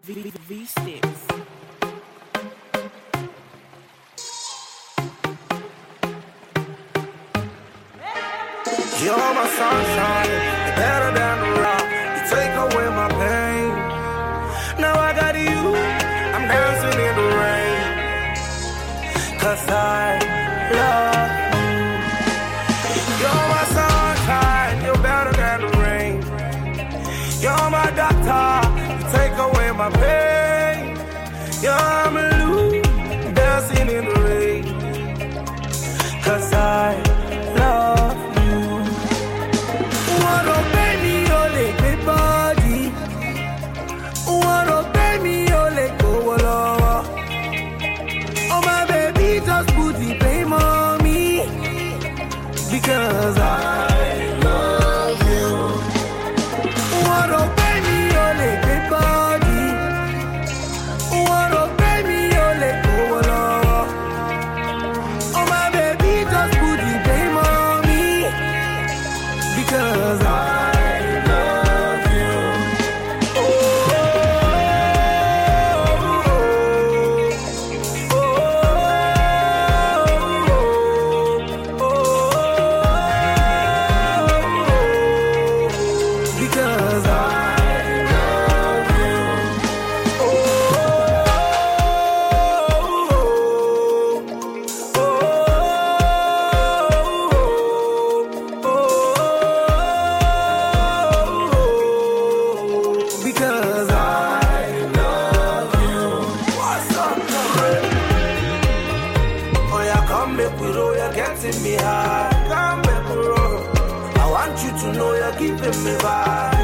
V-Sticks. You're my sunshine, you're better than the rock. You take away my pain. Now I got you, I'm dancing in the rain. 'Cause I love you. You're my sunshine, you're better than the rain. You're my doctor, you take away my pain. You're my Lou, dancing in the rain. 'Cause I love you. Wanna pay me your leg, body. Wanna pay me your leg, go lower. Oh my baby, just put the blame on me. Because I love you. Wanna pay me your leg, body. Wanna pay me your leg, go lower. Oh my baby, just put the blame on me. Because I love you. Oh, oh, oh, because I love you. Oh, because I love you. What's up, girl? Oh, yeah, come make we roll, you're getting me high. Come make we roll. I want you to know you're giving me vibe.